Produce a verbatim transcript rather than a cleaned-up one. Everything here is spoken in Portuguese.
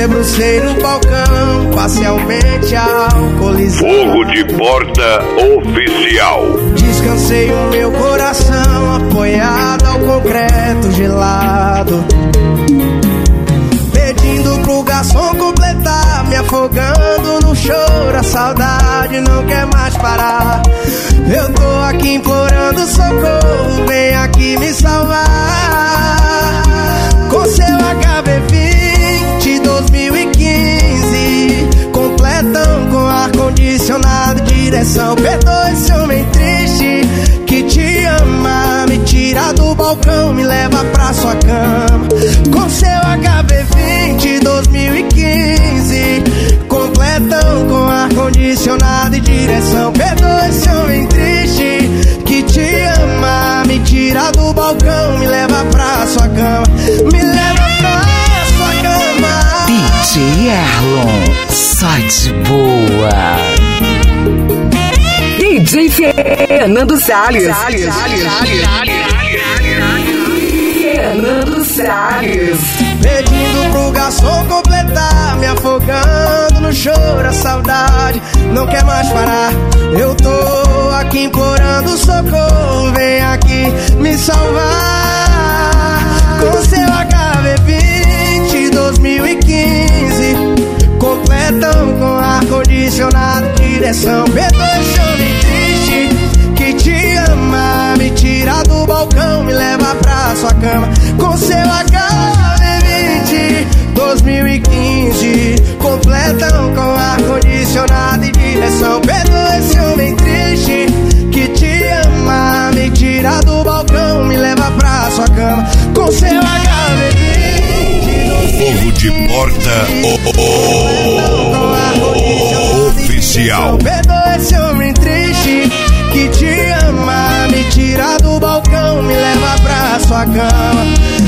debrucei no balcão, parcialmente alcoolizado. Fogo de Porta Oficial. Descansei o meu coração, apoiado ao concreto gelado, pedindo pro garçom completar, me afogando no choro. A saudade não quer mais parar. Eu tô aqui implorando socorro, vem aqui me salvar. Com seu H B vinte dois mil e quinze, completão com ar-condicionado, direção. Perdoe esse homem triste que te ama, me tira do balcão, me leva pra sua cama. Com seu H B vinte dois mil e quinze, completão com ar-condicionado e direção. Perdoe esse homem triste que te ama, me tira do balcão, me leva pra sua cama, me leva pra sua cama. D J Erlon, sai de boa. D J Fernando Salles. Salles, Salles, Salles, Fernando Salles. Pedindo pro garçom completar, me afogando no choro. A saudade não quer mais parar. Eu tô aqui implorando socorro, vem aqui me salvar. Com seu H B vinte dois mil e quinze, completão com ar-condicionado, direção. Perdoe esse homem triste que te ama, me tira do balcão, me leva pra sua cama. Com seu H B vinte dois mil e quinze, completão com ar-condicionado e direção. Perdoe esse homem triste que te ama, me tira do balcão, me leva pra sua cama. Com seu H B vinte Fogo de Porta Oficial. Perdoe esse homem triste que te ama, me tira do balcão, me leva pra sua cama.